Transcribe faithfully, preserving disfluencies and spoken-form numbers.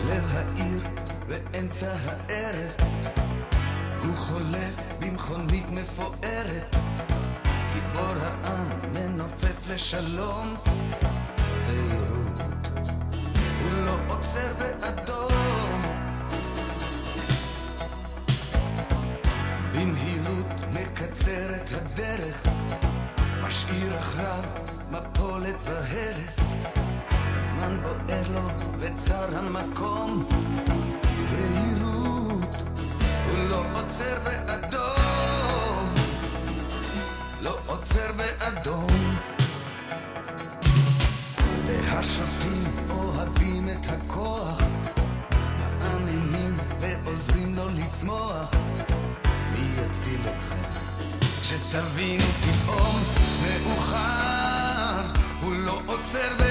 בלב העיר באמצע הערב הוא חולף במכונית מפוארת, גיבור העם מנופף לשלום. זהירות, הוא לא עוצר באדום, במהירות מקצר את הדרך, משאיר אחריו מפולת והרס. הזמן בוער לו וצר המקום. זהירות, הוא לא עוצר באדום, לא עוצר באדום. והשוטים אוהבים את הכוח, מאמינים ועוזרים לו לצמוח. מי יציל אתכם כשתבינו פתאום מאוחר? הוא לא עוצר באדום,